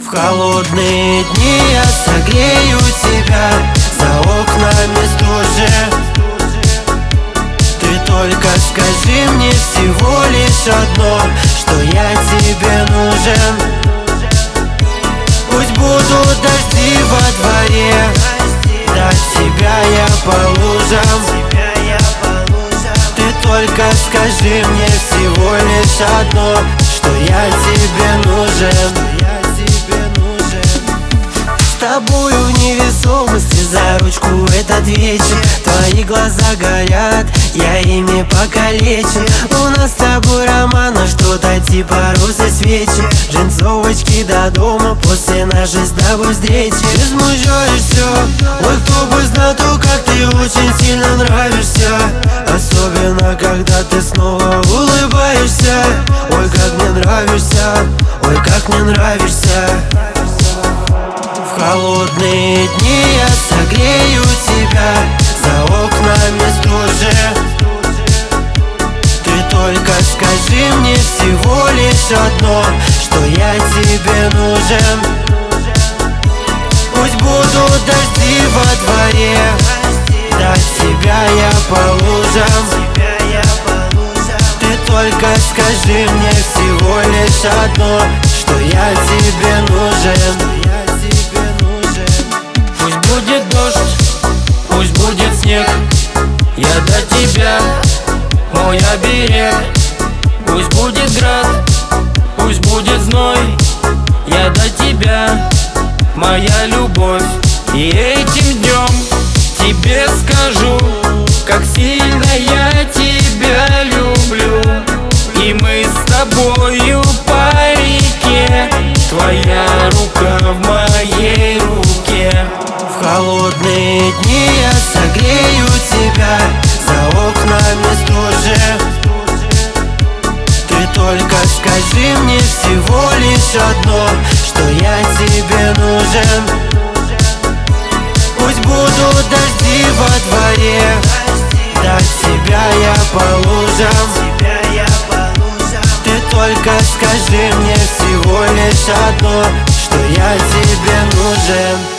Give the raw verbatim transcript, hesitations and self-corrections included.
В холодные дни я согрею тебя, за окнами стужа. Ты только скажи мне всего лишь одно, что я тебе нужен. Пусть будут дожди во дворе, до тебя я по лужам. Ты только скажи мне всего лишь одно, что я тебе нужен. С тобою в невесомости за ручку этот вечер. Твои глаза горят, я ими покалечен. У нас с тобой роман, а что-то типа розы свечи. Джинсовочки до дома после нашей с тобой встречи. Ты смущаешь все, ой, кто бы знал, то как ты очень сильно нравишься. Особенно когда ты снова улыбаешься. Ой, как мне нравишься, ой, как мне нравишься. В холодные дни я согрею тебя, за окнами стужа. Ты только скажи мне всего лишь одно, что я тебе нужен. Пусть будут дожди во дворе, до тебя я по лужам. Ты только скажи мне всего лишь одно, что я тебе нужен. Будет дождь, пусть будет снег, я до тебя, мой оберег. Пусть будет град, пусть будет зной, я до тебя, моя любовь. И этим днем тебе скажу, как сильно я тебя люблю. И мы с тобою по реке, твоя рука в моей руке. В холодные дни я согрею тебя, за окнами стужа. Ты только скажи мне всего лишь одно, что я тебе нужен. Пусть будут дожди во дворе, до тебя я по лужам. Ты только скажи мне всего лишь одно, что я тебе нужен.